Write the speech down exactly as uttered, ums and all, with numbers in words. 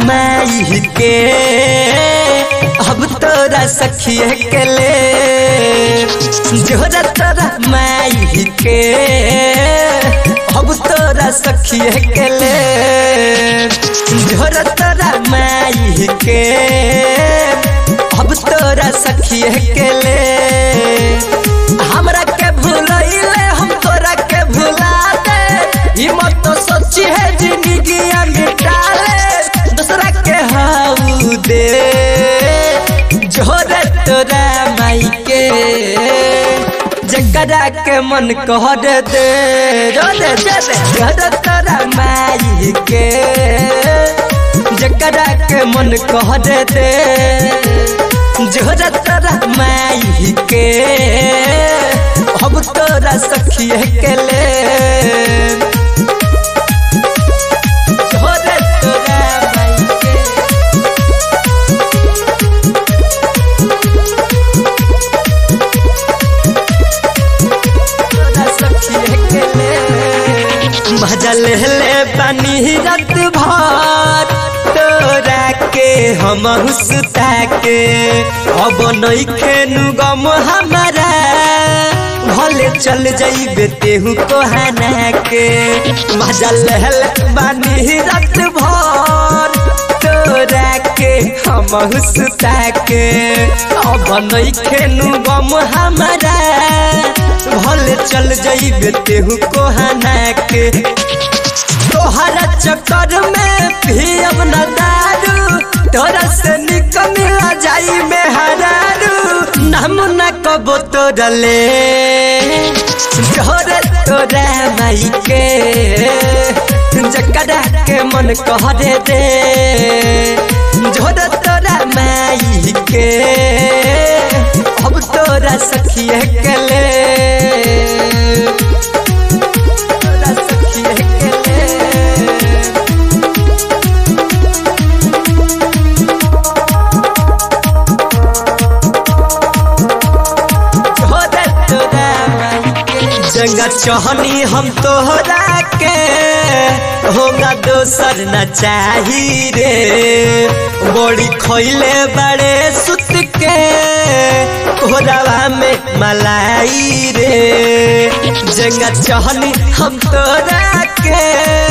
माई के अब तोरा सखिए के ले जोरा तोरा माई के अब तोरा सखिए के ले जोरा तोरा माई के अब तोरा सखिए के ले हमरा के भूलैले हम तोरा के भुला दे ई मत तो सोची है जिंदगी मिटा ले दूसरा के हाउ दे जोरे तोरा माई के जकरा के मन कह दे दे जोरे जोरे तोरा माई के जकरा के मन कह दे दे जोरे तोरा माई के अब तोरा सखिए के ले जोरे तोरा माई के तोरा सखिए के ले मजा ले ले पानी रात भर तोरा के हम हुसता के अब नहीं खेनु गम हमारा भले चल जाइबे तेहू कोहाना के मजा लहल बानी रात भर तोरा के हम हुसता के अब नहीं खेनु गम हमारा भले चल जाइबे तेहू कोहाना के तोहरा चक्कर में भी अब न दारू तोरा से निक मिला जाई में हरारू नाम न कबो तोरा ले जोरे तोरा माई के जकरा के मन कह दे दे जोरे तोरा माई के अब तोरा सखिए के ले तोरा सखिए के ले जंगा चहनी हम तोहरा के होगा दोसर न चाही रे बड़ी खैले बड़े सुत के कोहरावा में मलाई रे जंगा चहनी हम तोहरा के